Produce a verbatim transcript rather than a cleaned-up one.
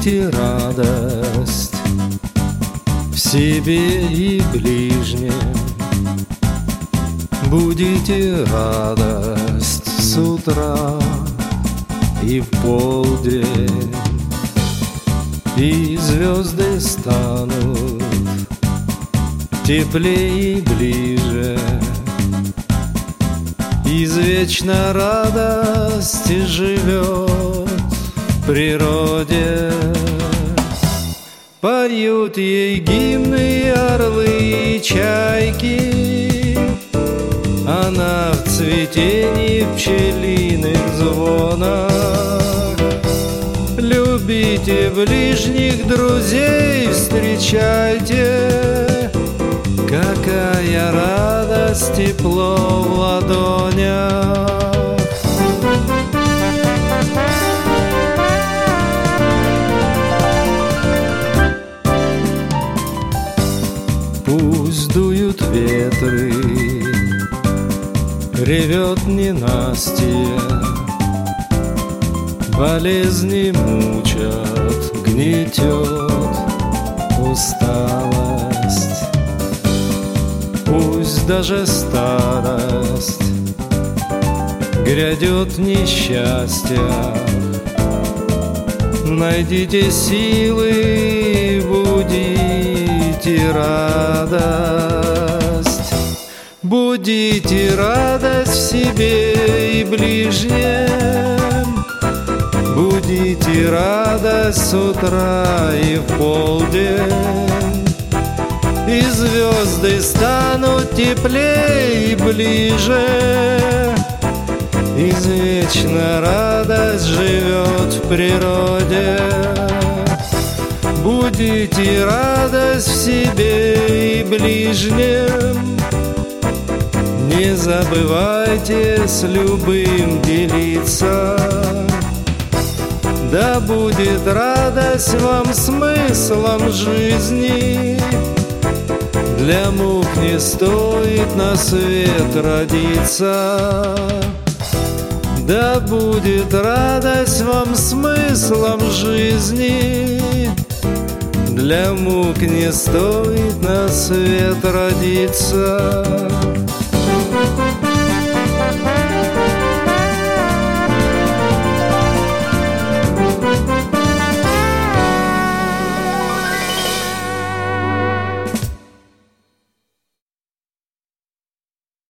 Будите радость в себе и ближнем, будите радость с утра и в полдень, и звезды станут теплее и ближе. Извечно радость живет в природе. Поют ей гимны орлы и чайки, она в цветении пчелиных звонах. Любите ближних, друзей встречайте, какая радость, тепло в ладонях. Пусть дуют ветры, ревет ненастье, болезни мучат, гнетет усталость. Пусть даже старость грядет несчастья, найдите силы, будите радость. Будите радость в себе и ближнем, будите радость с утра и в полдень, и звезды станут теплее и ближе. Извечно радость живет в природе. Будите радость в себе и ближнем, не забывайте с любым делиться. Да будет радость вам смыслом жизни, для мук не стоит на свет родиться. Да будет радость вам смыслом жизни, для мук не стоит на свет родиться.